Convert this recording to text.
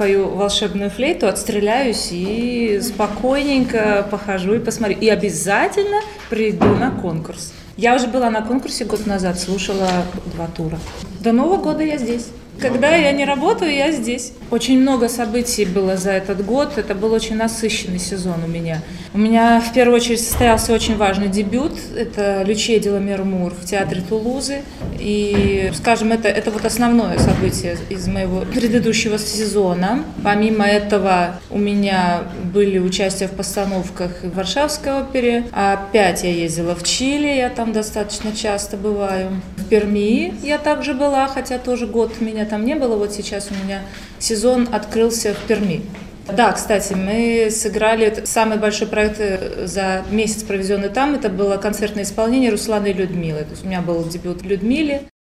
запою волшебную флейту, отстреляюсь и спокойненько похожу и посмотрю. И обязательно приду на конкурс. Я уже была на конкурсе год назад, слушала 2 тура. До Нового года я здесь. Когда я не работаю, я здесь. Очень много событий было за этот год. Это был очень насыщенный сезон у меня. У меня в первую очередь состоялся очень важный дебют. Это «Лючия де ла Мермур» в театре Тулузы. И, скажем, это вот основное событие из моего предыдущего сезона. Помимо этого у меня были участия в постановках в Варшавской опере. Опять я ездила в Чили, я там достаточно часто бываю. В Перми я также была, хотя тоже год меня там не было. Вот сейчас у меня сезон открылся в Перми. Да, кстати, мы сыграли самый большой проект за месяц, проведенный там. Это было концертное исполнение Руслана и Людмилы. То есть у меня был дебют Людмиле.